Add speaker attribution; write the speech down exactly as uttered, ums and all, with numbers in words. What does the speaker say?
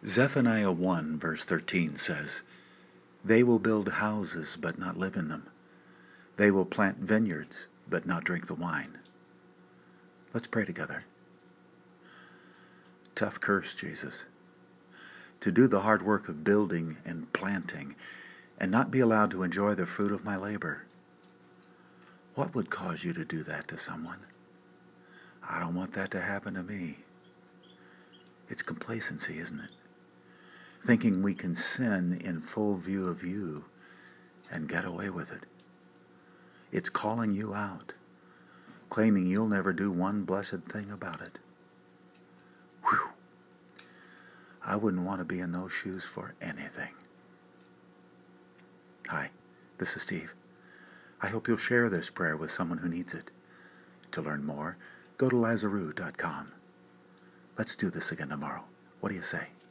Speaker 1: Zephaniah one verse thirteen says, "They will build houses but not live in them. They will plant vineyards but not drink the wine." Let's pray together. Tough curse, Jesus. To do the hard work of building and planting and not be allowed to enjoy the fruit of my labor. What would cause you to do that to someone? I don't want that to happen to me. It's complacency, isn't it? Thinking we can sin in full view of you and get away with it. It's calling you out, claiming you'll never do one blessed thing about it. Whew. I wouldn't want to be in those shoes for anything. Hi, this is Steve. I hope you'll share this prayer with someone who needs it. To learn more, go to Lazaroo dot com. Let's do this again tomorrow. What do you say?